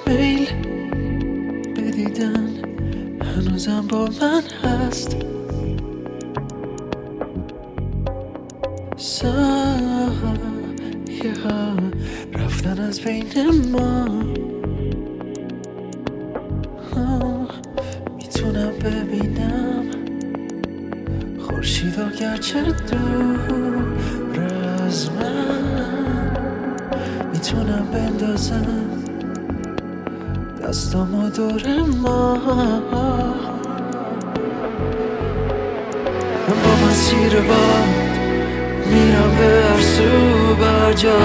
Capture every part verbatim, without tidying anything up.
میل بدیدن هنوزم با من هست. سایه ها رفتن از بین ما. میتونم ببینم خورشید و گرچه دور از من، میتونم بندازم دستامو دور ما. من با مسیر باد میرم به هر سو برجا.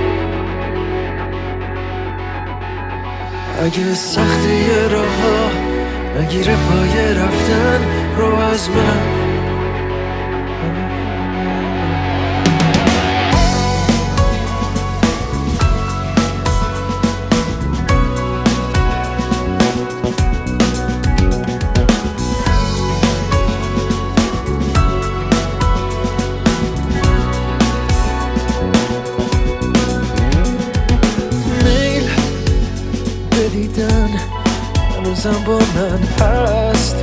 اگه سختی راه نگیره پای رفتن رو از من. دیدن هنوزم با من هست.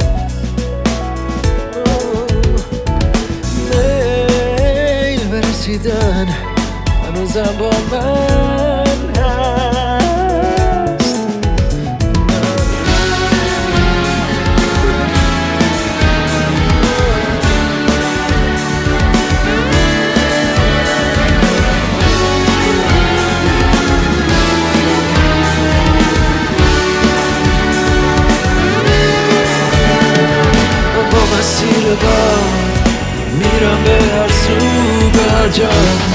میل برسیدن هنوزم با من هست. مسیر باد میرم به هر سو برجا.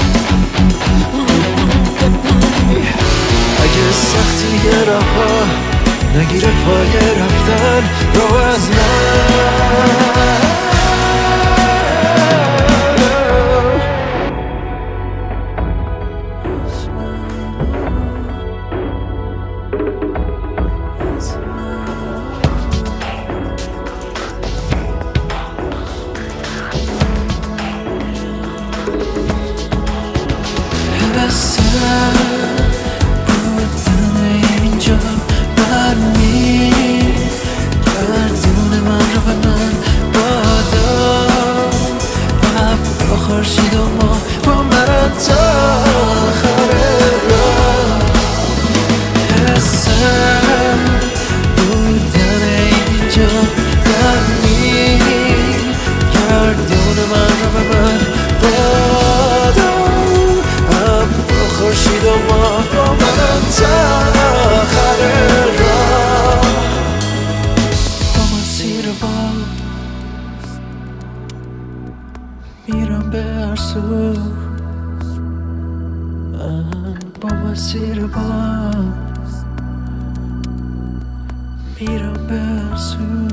اگه سختی راه ها نگیره پای رفتن رو از من. بسر بودن اینجا برمی گردون من رو به من بادم. ابر و خورشید و ما با من تا آخر راه. بسر بودن اینجا برمی گردون من رو به من بادم. خورشید و ما با من تا آخر راه. با مسیر باد میرم به هر سو. من با مسیر باد میرم به هر سو.